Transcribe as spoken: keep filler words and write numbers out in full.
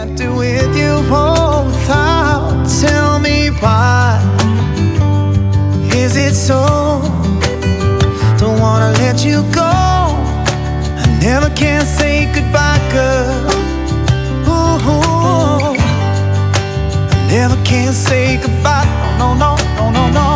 spent it with you both out. Tell me why is it so? Don't wanna let you go. I never can say goodbye, girl. Ooh, I never can say goodbye. No, no, no, no, no, no.